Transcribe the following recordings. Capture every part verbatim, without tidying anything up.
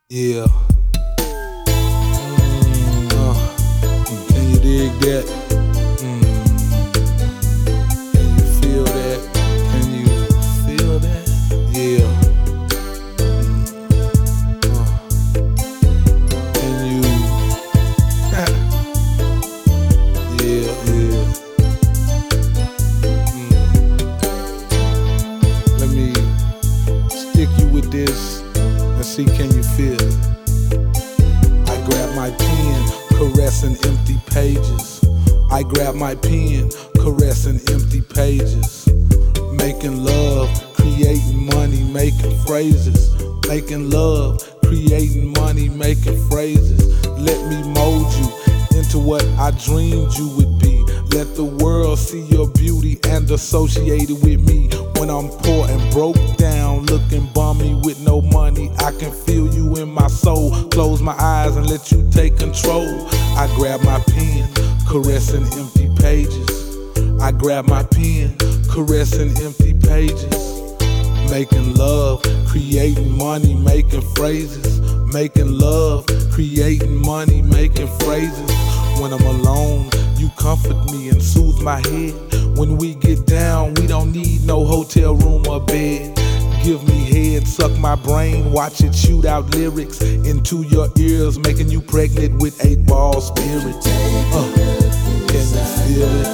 Yeah. Mm, uh, can you dig that? Mm. Can you feel that? Can you feel that? Yeah. Mm, uh, can you? yeah, yeah. Mm. Let me stick you with this and see, can you feel it? I grab my pen, caressing empty pages. I grab my pen, caressing empty pages. Making love, creating money, making phrases. Making love, creating money, making phrases. Let me mold you into what I dreamed you would be. Let the world see your beauty and associate it with me. When I'm poor and broke down, looking bummy with no money, I can feel you in my soul. Close my eyes and let you take control. I grab my pen, caressing empty pages. I grab my pen, caressing empty pages. Making love, creating money, making phrases. Making love, creating money, making phrases. When I'm alone, you comfort me and soothe my head. When we get down, we don't need no hotel room or bed. Give me head, suck my brain, watch it shoot out lyrics into your ears, making you pregnant with eight ball spirit. Uh, can you feel it?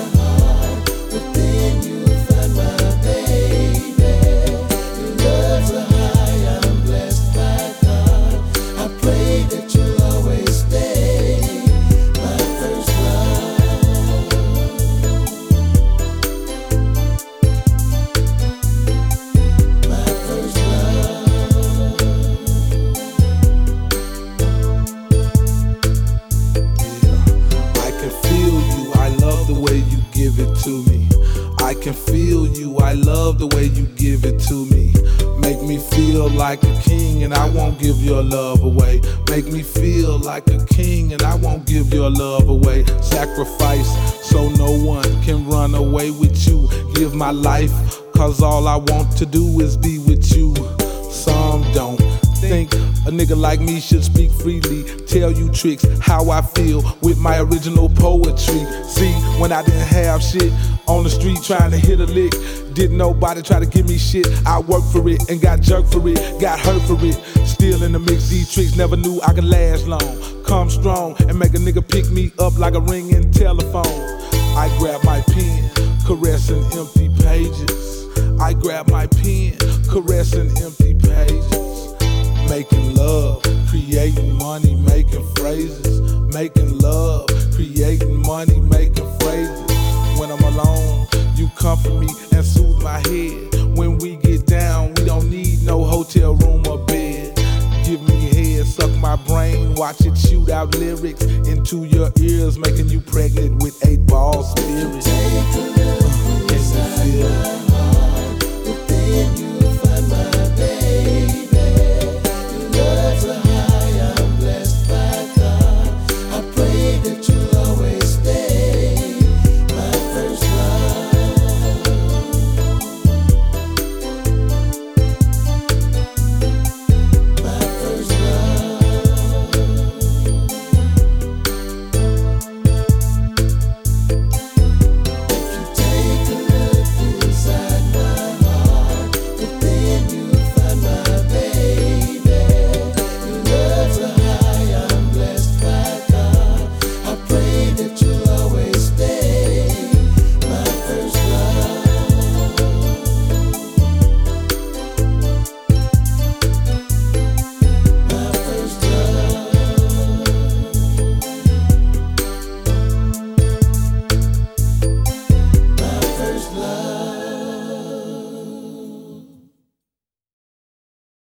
To me, I can feel you, I love the way you give it to me. Make me feel like a king and I won't give your love away. Make me feel like a king and I won't give your love away. Sacrifice so no one can run away with you. Give my life, cause all I want to do is be with you. Some don't think a nigga like me should speak freely, tell you tricks, how I feel with my original poetry. See, when I didn't have shit on the street trying to hit a lick, didn't nobody try to give me shit, I worked for it and got jerked for it, got hurt for it. Still in the mix, these tricks, never knew I could last long. Come strong and make a nigga pick me up like a ringing telephone. I grab my pen, caressing empty pages. I grab my pen, caressing empty pages. Making love, creating money, making phrases. Making love, creating money, making phrases. When I'm alone, you comfort me and soothe my head. When we get down, we don't need no hotel room or bed. Give me head, suck my brain, watch it shoot out lyrics into your ears, making you pregnant with eight ball spirit. Uh, can you feel it?